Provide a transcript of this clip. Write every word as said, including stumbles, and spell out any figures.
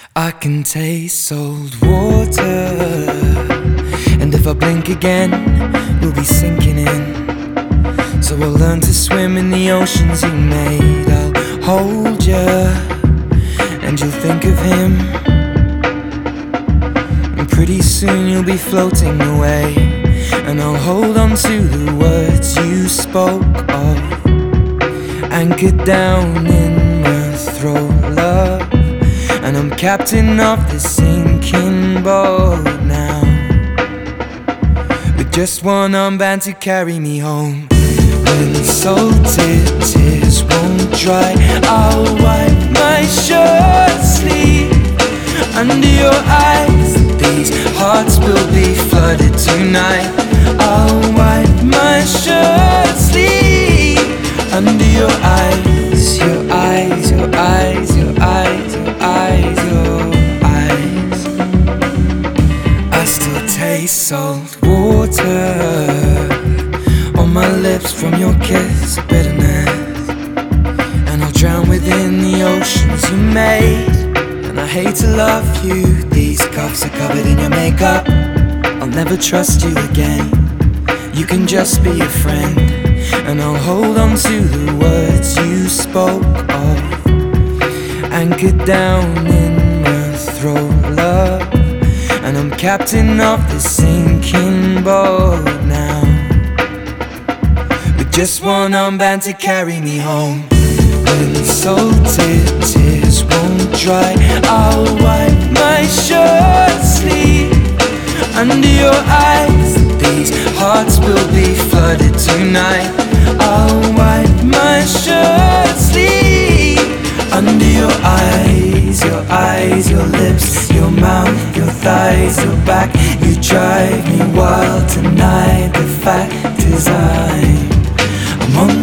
I can taste salt water, and if I blink again, we'll be sinking in. So I'll learn to swim in the oceans you made. I'll hold you, and you'll think of him, and pretty soon you'll be floating away. And I'll hold on to the words you spoke of, anchored down in my throat, love. And I'm captain of this sinking boat now, with just one armband to carry me home. When salted tears won't dry, I'll wipe my shirt sleeve under your eyes. These hearts will be flooded tonight. I'll wipe my shirt sleeve under your eyes. Your eyes, your eyes, your eyes, your eyes, your eyes. I still taste salt water on my lips from your kiss of bitterness, and I'll drown within the oceans you made. And I hate to love you, these cuffs are covered in your makeup. I'll never trust you again, you can just be a friend. And I'll hold on to the words you spoke of, anchored down in my throat, love. And I'm captain of this sinking boat now, with just one armband to carry me home. When salted tears won't dry, I'll wipe my shirt sleeve under your eyes. These hearts will be flooded tonight. I'll wipe my shirt sleeve under your eyes. Your eyes, your lips, your mouth, your thighs, your back. You drive me wild tonight. The fact is I'm, I'm on